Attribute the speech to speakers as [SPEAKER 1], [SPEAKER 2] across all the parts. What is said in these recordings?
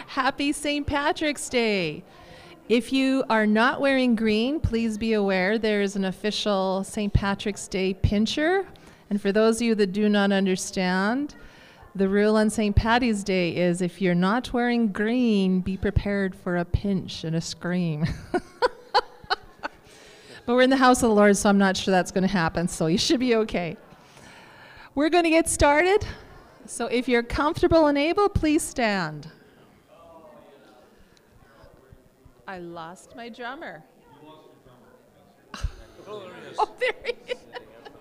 [SPEAKER 1] Happy St. Patrick's Day. If you are not wearing green, please be aware there is an official St. Patrick's Day pincher. And for those of you that do not understand, the rule on St. Paddy's Day is if you're not wearing green, be prepared for a pinch and a scream. But we're in the house of the Lord, so I'm not sure that's going to happen, so you should be okay. We're going to get started. So if you're comfortable and able, please stand. I lost my drummer. You lost your drummer. Oh, there he is. Oh, there he is.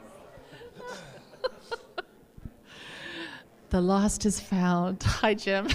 [SPEAKER 1] The lost is found. Hi, Jim.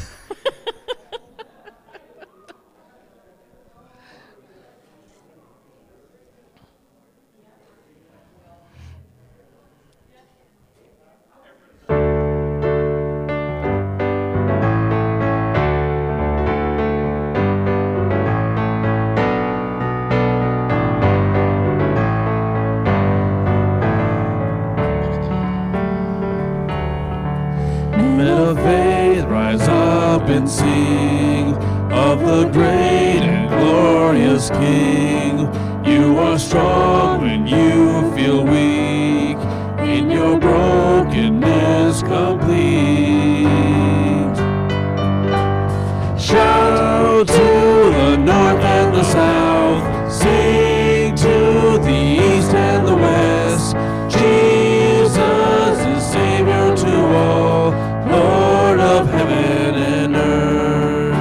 [SPEAKER 2] And sing of the great and glorious King. You are strong when you feel weak, in your brokenness complete. Shout to the north and the south, sing to the east and the west. Jesus is Savior to all, Lord of heaven and earth.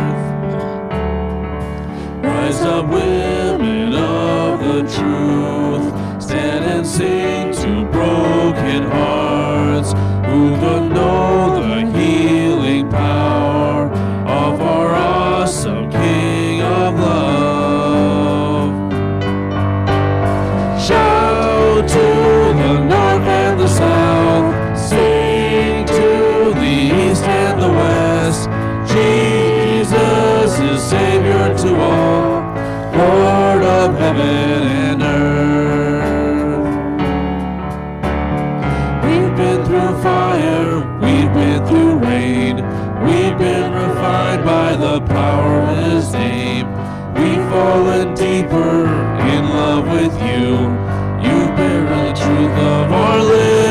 [SPEAKER 2] Rise up, women of the truth, stand and sing to broken hearts, who don't know the healing power of our awesome King of love. Shout to the north and the south, sing to the east and the west. Jesus is Savior to all, Lord of heaven and earth. We've been through fire, we've been through rain, we've been refined by the power of His name. We've fallen deeper in love with you. You've been the truth of our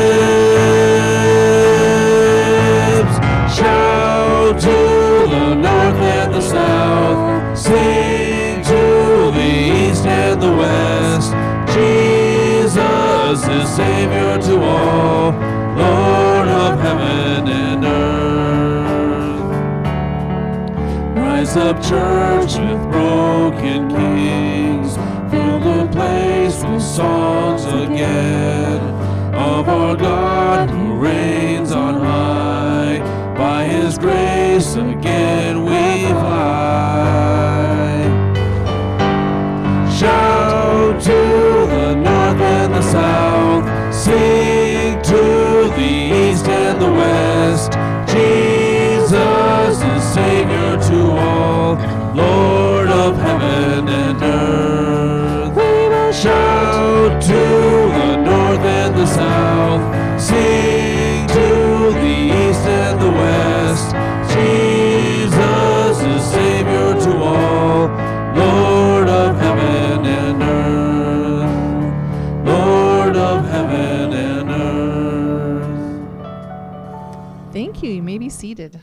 [SPEAKER 2] lips. Shout to the north and the south, sing to the east and the west. Jesus is Savior to all, Lord of heaven and earth. Rise up, church, with broken kings, fill the place with songs again of our God who reigns on high. By His grace again we fly. Shout to the north and the south, sing to the east and the west. Jesus is Savior to all, Lord of heaven and earth. We will shout to the north and the south, sing to the east and the west. Jesus is Savior to all, Lord of heaven and earth, Lord of heaven and earth.
[SPEAKER 1] Thank you. You may be seated.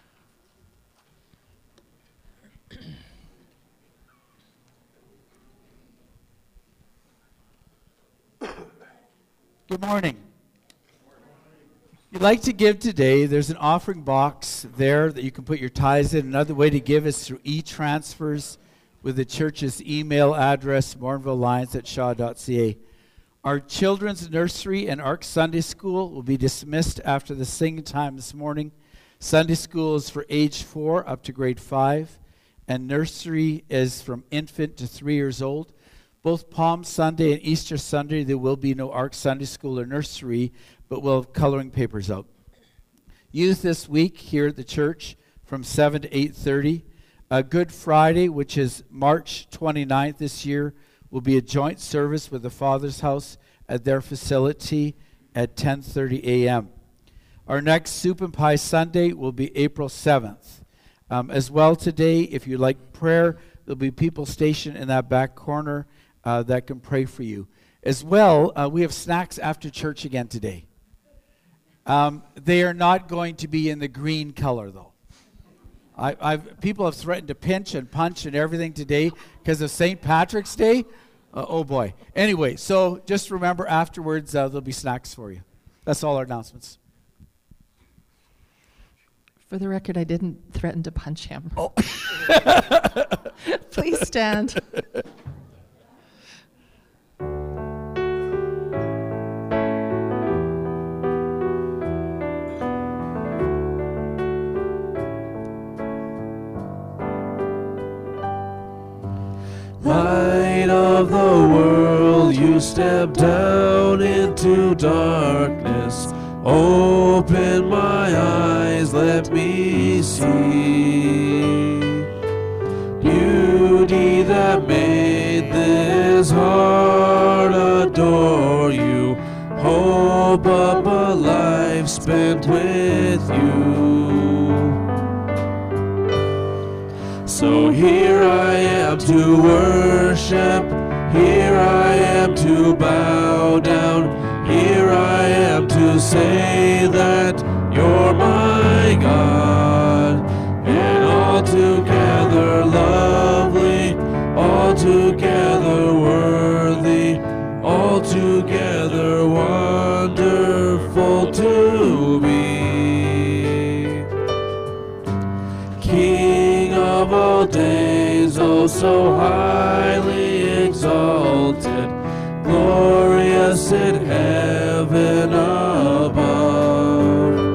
[SPEAKER 3] Good morning. If you'd like to give today, there's an offering box there that you can put your tithes in. Another way to give is through e-transfers with the church's email address, morinvillelions@shaw.ca. Our children's nursery and ARC Sunday School will be dismissed after the singing time this morning. Sunday school is for age 4 up to grade 5, and nursery is from infant to 3 years old. Both Palm Sunday and Easter Sunday, there will be no ARC Sunday School or nursery, but we'll have coloring papers out. Youth this week here at the church from 7 to 8:30. Good Friday, which is March 29th this year, will be a joint service with the Father's House at their facility at 10:30 a.m. Our next Soup and Pie Sunday will be April 7th. As well today, if you like prayer, there'll be people stationed in that back corner that can pray for you. As well, we have snacks after church again today. They are not going to be in the green color, though. People have threatened to pinch and punch and everything today because of St. Patrick's Day. Oh boy. Anyway, so just remember afterwards there'll be snacks for you. That's all our announcements.
[SPEAKER 1] For the record, I didn't threaten to punch him.
[SPEAKER 3] Oh.
[SPEAKER 1] Please stand.
[SPEAKER 2] Light of the world, you step down into darkness. Open my eyes, let me see beauty that made this heart adore you. Hope of a life spent with you. So here I am to worship, here I am to bow down, here I am to say that you're my God, and altogether lovely, altogether worthy, altogether wonderful to me. King of all days, oh so highly exalted, glorious in heaven above.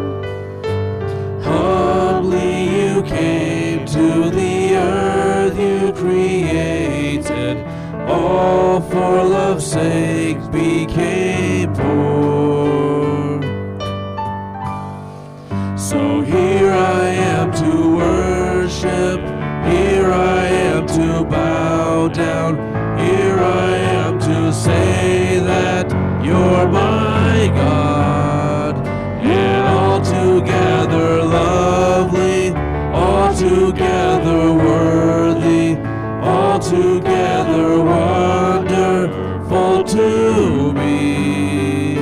[SPEAKER 2] Humbly you came to the earth you created, all for love's sake became poor. So here I am to worship, here I am to bow down, here I am to say that you're my God, and altogether lovely, altogether worthy, altogether wonderful to me.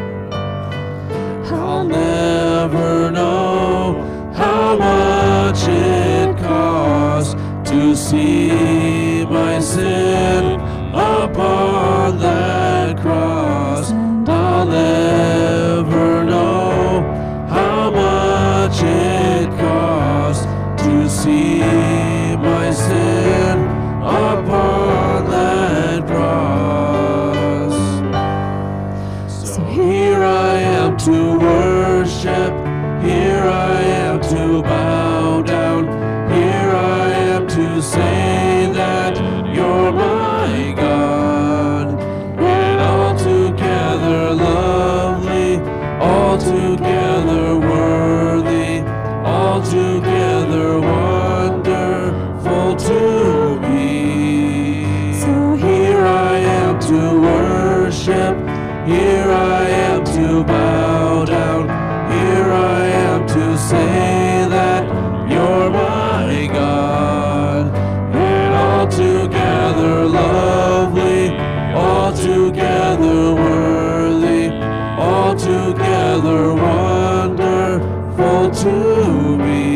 [SPEAKER 2] I'll never know how much it costs to see my sin upon that cross. I'll never know how much it costs to see my sin upon that cross. So here I am to worship, here I am to bow down, here I am to say that you're my God, and altogether lovely, altogether worthy, altogether wonderful to me. So here I am to worship, here I am to bow down, here I am to say that you're my God, and altogether lovely, altogether worthy, altogether wonderful to me.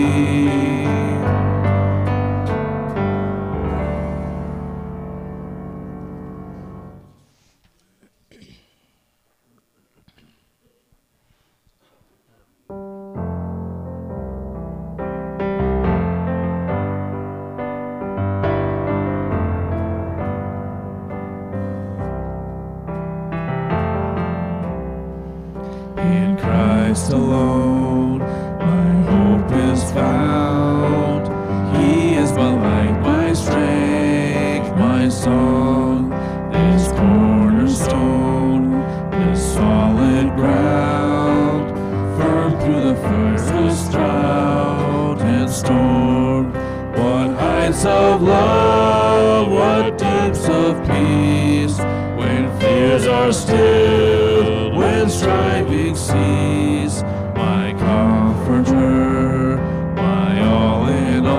[SPEAKER 2] In Christ alone, my hope is found. He is my light, my strength, my song. This cornerstone, this solid ground, firm through the fiercest drought and storm. What heights of love, what deeps of peace, when fears are still, when striving cease. My comforter, my all in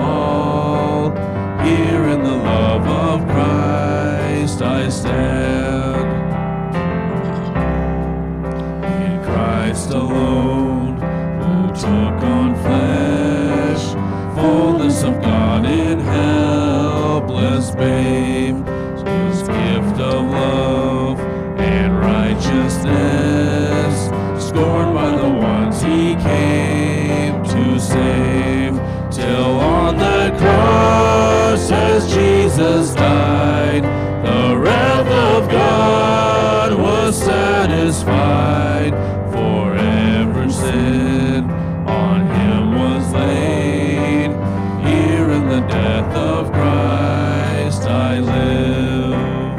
[SPEAKER 2] of God in helpless babe, His gift of love and righteousness, scorned by the ones He came to save, till on that cross as Jesus died, the wrath of God was satisfied. For every sin on Him was laid. Here in the death of Christ I live.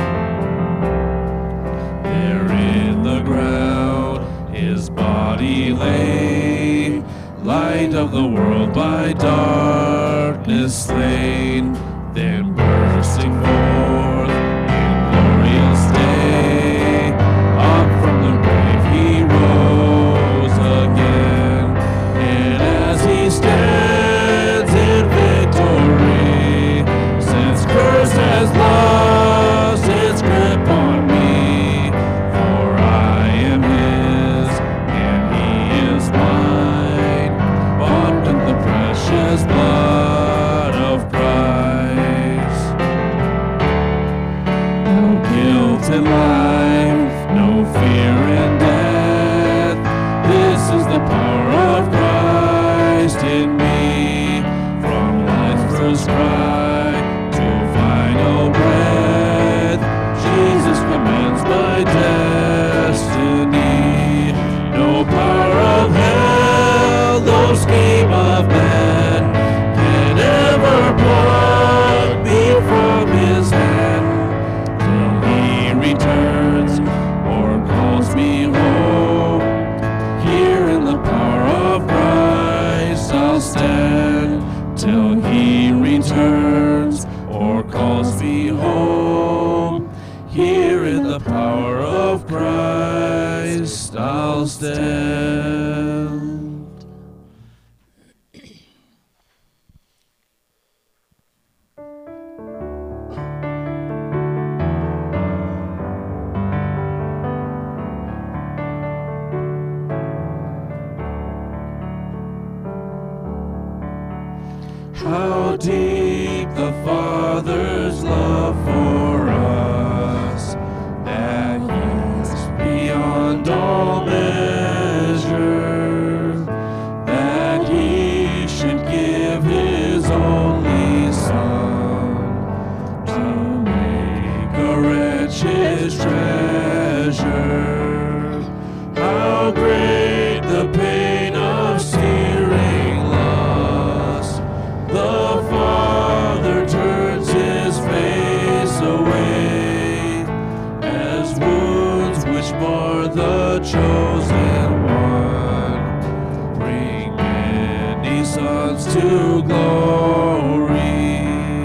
[SPEAKER 2] There in the ground His body lay, light of the world by darkness slain, then bursting forth in glorious day, up from the grave He rose again, and as He stands in victory, since curse has lost its grip on me, for I am His and He is mine, bought with the precious blood of Christ. No guilt in life, no fear in death, this is the power of Christ in me. From life's first cry to final breath, Jesus commands my destiny. No power of hell, no scheme of man can ever pluck me from His hand, till He returns or calls me home. Here in the power of Christ I'll stand, till He returns or calls me home. Here in the power of Christ I'll stand. How deep the Father's love for us, that He's beyond all measure, that He should give His only Son to make a wretch His treasure. How great the pain of searing lust, the Father turns His face away, as wounds which mar the chosen one bring many sons to glory.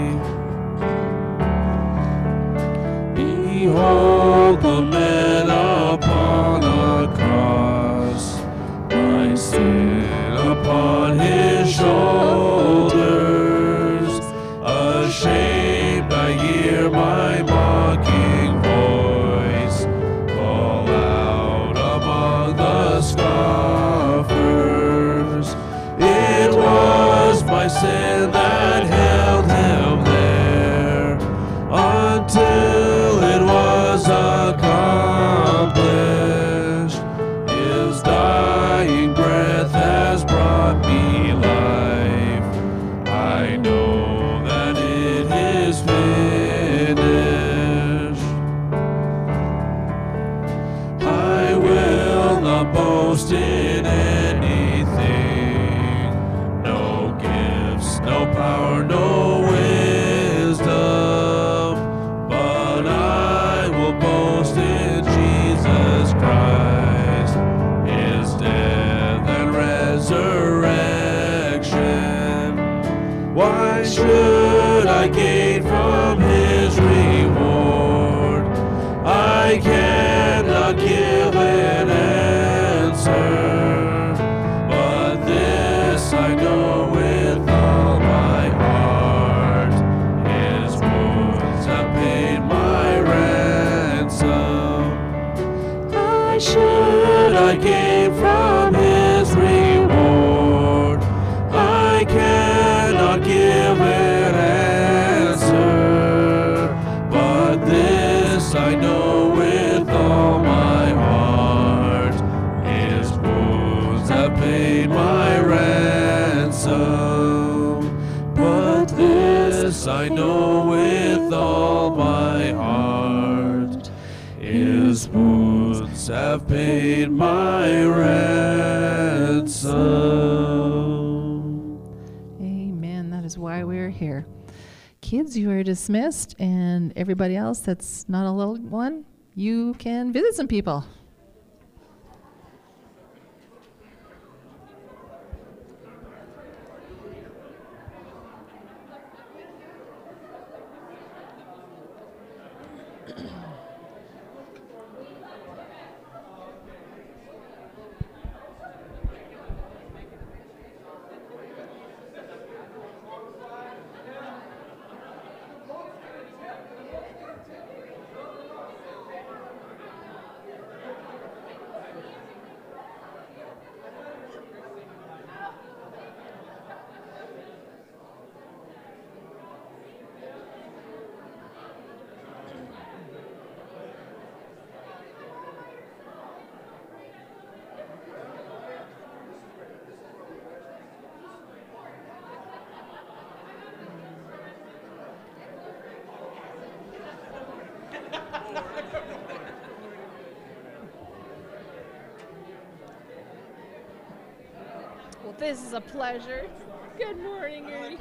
[SPEAKER 2] Behold the man upon a cross, my sin upon His shoulders. Ashamed I hear my mocking voice call out among the scoffers. It was my sin that held Him there, until it was accomplished. His dying breath has brought me life. I know that it is finished. I will not boast in anything, no gifts, no power, no wisdom, but I will boast in Jesus Christ, His death and resurrection. Why should I gain from His reward? I cannot give an answer, but this I know with all my heart, His wounds have paid my ransom. Why should I gain from His reward? I cannot give I know with all my heart. His wounds have paid my ransom.
[SPEAKER 1] Amen. That is why we're here. Kids, you are dismissed, and everybody else that's not a little one, you can visit some people. Well, this is a pleasure. Good morning, Ernie.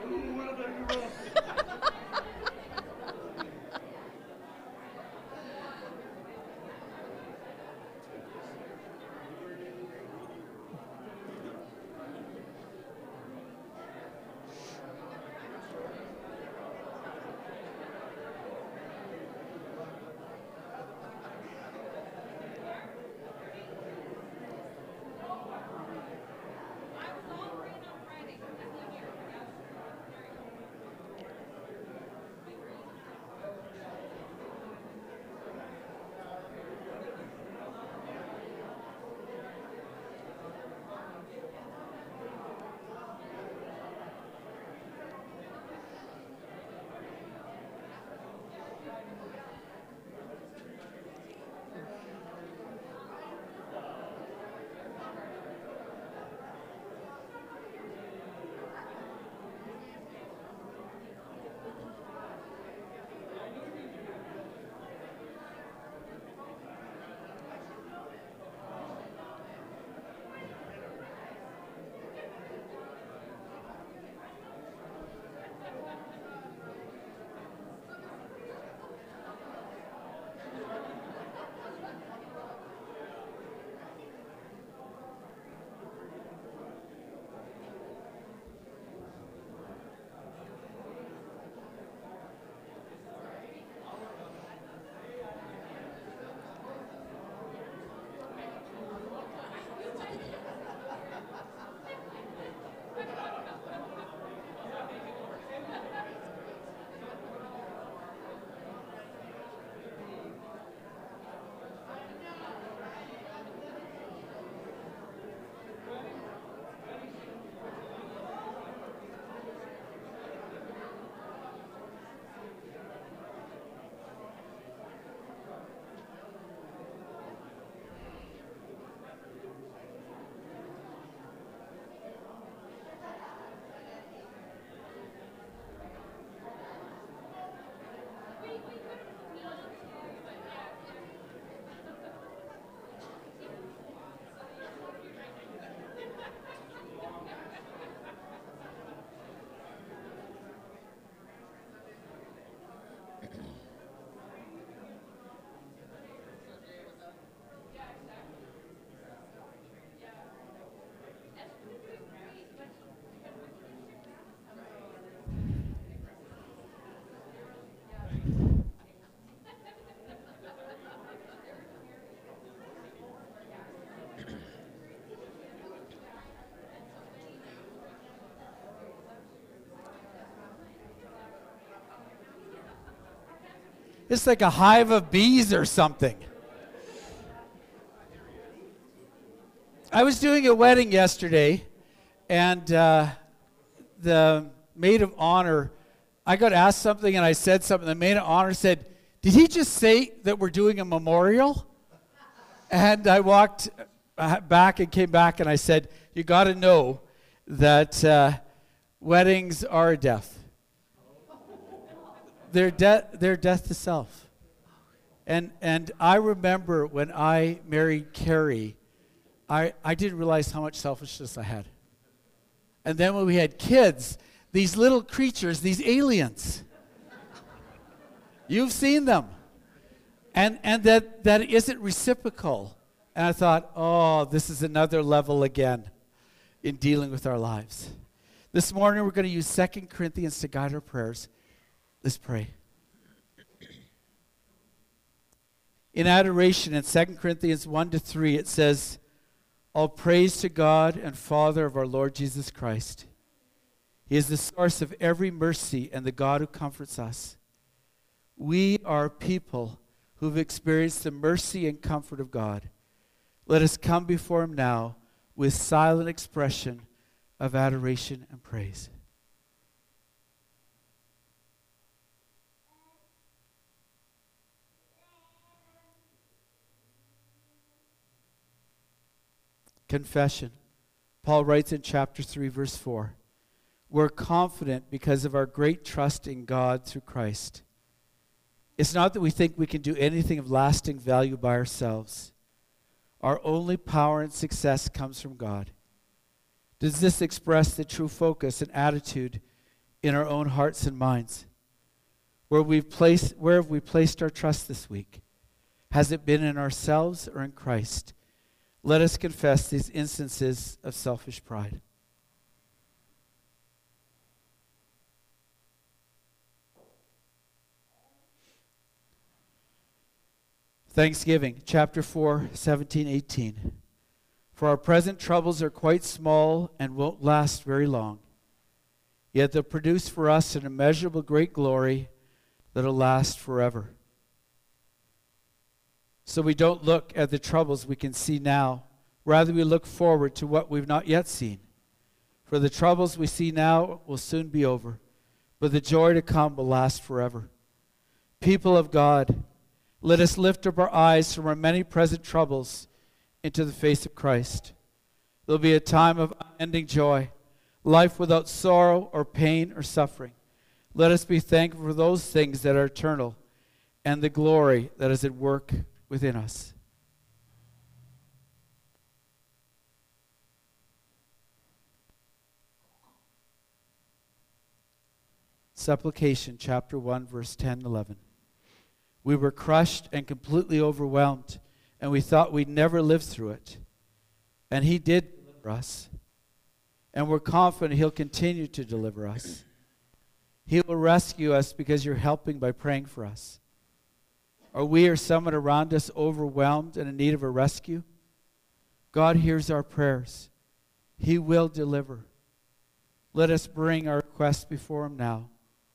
[SPEAKER 3] It's like a hive of bees or something. I was doing a wedding yesterday, and the maid of honor, I got asked something and I said something. The maid of honor said, "Did he just say that we're doing a memorial?" And I walked back and came back and I said, "You got to know that weddings are a death." They're death to self. And I remember when I married Carrie, I didn't realize how much selfishness I had. And then when we had kids, these little creatures, these aliens, you've seen them. And that isn't reciprocal. And I thought, oh, this is another level again in dealing with our lives. This morning we're going to use 2 Corinthians to guide our prayers. Let's pray. In adoration in 2 Corinthians 1-3, it says, all praise to God and Father of our Lord Jesus Christ. He is the source of every mercy and the God who comforts us. We are people who've experienced the mercy and comfort of God. Let us come before him now with silent expression of adoration and praise. Confession. Paul writes in chapter 3, verse 4, we're confident because of our great trust in God through Christ. It's not that we think we can do anything of lasting value by ourselves. Our only power and success comes from God. Does this express the true focus and attitude in our own hearts and minds? Where have we placed our trust this week? Has it been in ourselves or in Christ? Let us confess these instances of selfish pride. Thanksgiving, chapter 4, 17, 18. For our present troubles are quite small and won't last very long. Yet they'll produce for us an immeasurable great glory that'll last forever. So we don't look at the troubles we can see now. Rather, we look forward to what we've not yet seen. For the troubles we see now will soon be over, but the joy to come will last forever. People of God, let us lift up our eyes from our many present troubles into the face of Christ. There'll be a time of unending joy, life without sorrow or pain or suffering. Let us be thankful for those things that are eternal and the glory that is at work within us. Supplication, chapter 1, verse 10, 11. We were crushed and completely overwhelmed, and we thought we'd never live through it. And he did deliver us. And we're confident he'll continue to deliver us. He will rescue us because you're helping by praying for us. Are we or someone around us overwhelmed and in need of a rescue? God hears our prayers. He will deliver. Let us bring our requests before him now.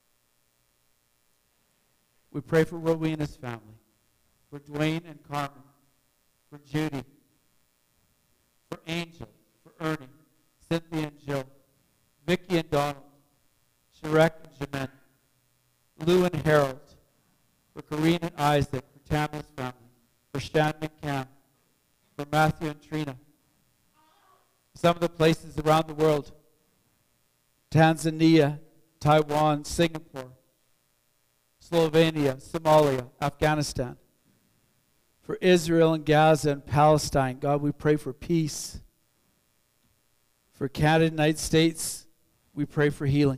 [SPEAKER 3] We pray for Rowena's family, for Dwayne and Carmen, for Judy, for Angel, for Ernie, Cynthia and Jill, Vicky and Donald, Shrek and Jeanette, Lou and Harold, for Corrine and Isaac, for Tammy's family, for Shannon and Cam, for Matthew and Trina. Some of the places around the world, Tanzania, Taiwan, Singapore, Slovenia, Somalia, Afghanistan. For Israel and Gaza and Palestine, God, we pray for peace. For Canada, United States, we pray for healing.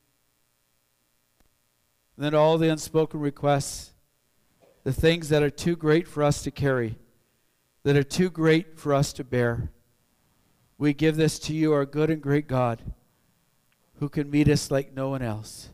[SPEAKER 3] And then all the unspoken requests, the things that are too great for us to carry, that are too great for us to bear. We give this to you, our good and great God, who can meet us like no one else.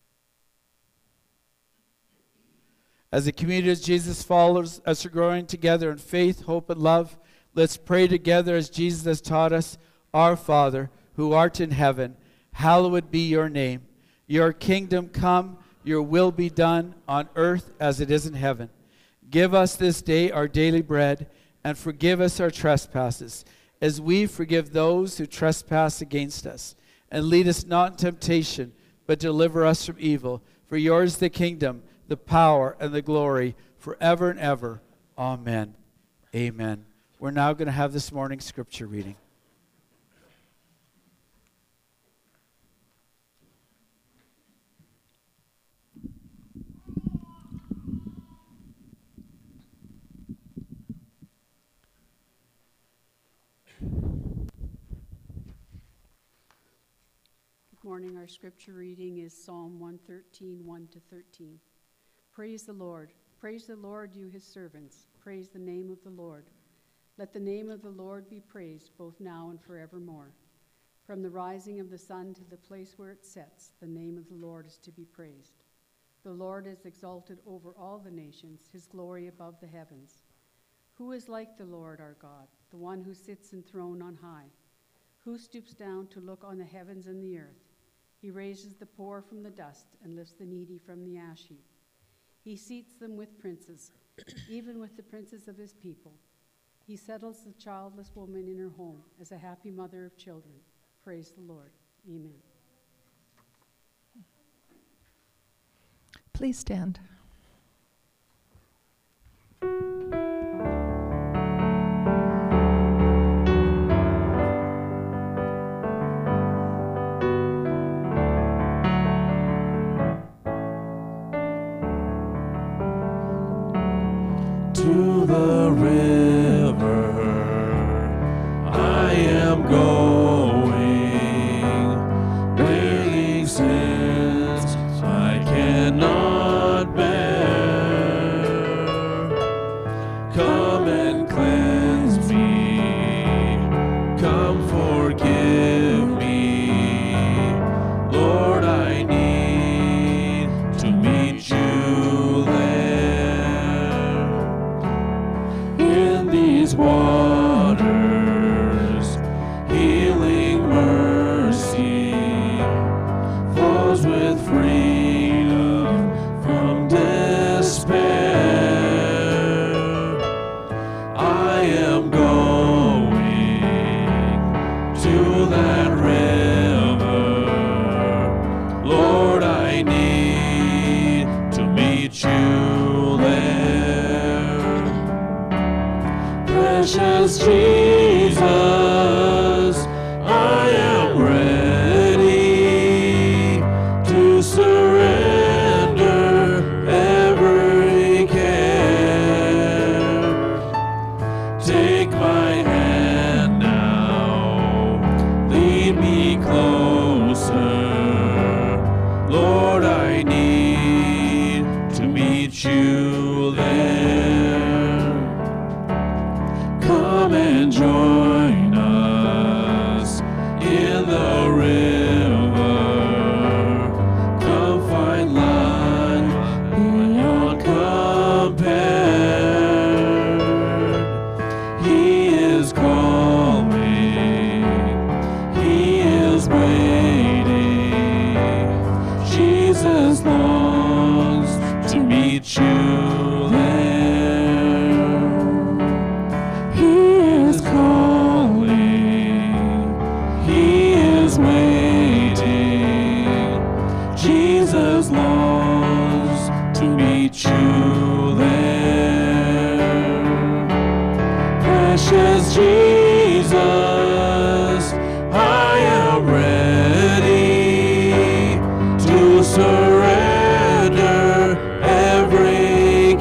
[SPEAKER 3] As a community of Jesus followers, as we're growing together in faith, hope, and love, let's pray together as Jesus has taught us. Our Father, who art in heaven, hallowed be your name. Your kingdom come, your will be done on earth as it is in heaven. Give us this day our daily bread, and forgive us our trespasses, as we forgive those who trespass against us. And lead us not in temptation, but deliver us from evil. For yours the kingdom, the power, and the glory, forever and ever. Amen. Amen. We're now going to have this morning's scripture reading.
[SPEAKER 4] morning our scripture reading is Psalm 113, 1 to 13. Praise the Lord. Praise the Lord, you his servants. Praise the name of the Lord. Let the name of the Lord be praised, both now and forevermore. From the rising of the sun to the place where it sets, the name of the Lord is to be praised. The Lord is exalted over all the nations, his glory above the heavens. Who is like the Lord our God, the one who sits enthroned on high? Who stoops down to look on the heavens and the earth? He raises the poor from the dust and lifts the needy from the ash heap. He seats them with princes, even with the princes of his people. He settles the childless woman in her home as a happy mother of children. Praise the Lord. Amen.
[SPEAKER 1] Please stand.
[SPEAKER 2] To the river I am going, bearing sins I cannot bear. Come and cleanse me, come forgive me. Lord, I need to meet you there. In these waters, healing mercy flows with freedom from despair. I am going to that river. Lord, I need to meet you there. Precious Jesus, I am ready to surrender every care. Take my hand now, lead me closer. Lord, I need to meet you there. Come and join us in the river. Come find life beyond compare. He is calling, he is waiting. Jesus longs to meet you there. He is calling, he is waiting. Jesus longs to meet you there. Precious Jesus, I am ready to surrender every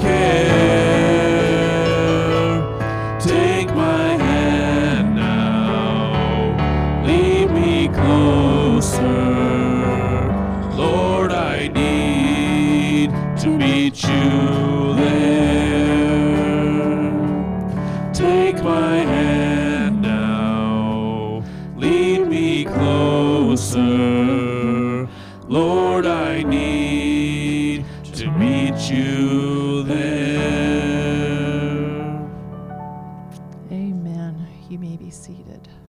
[SPEAKER 2] care. Take my hand now, lead me closer. Lord, I need to meet you there. Take my hand now, lead me closer. Lord, I need to meet you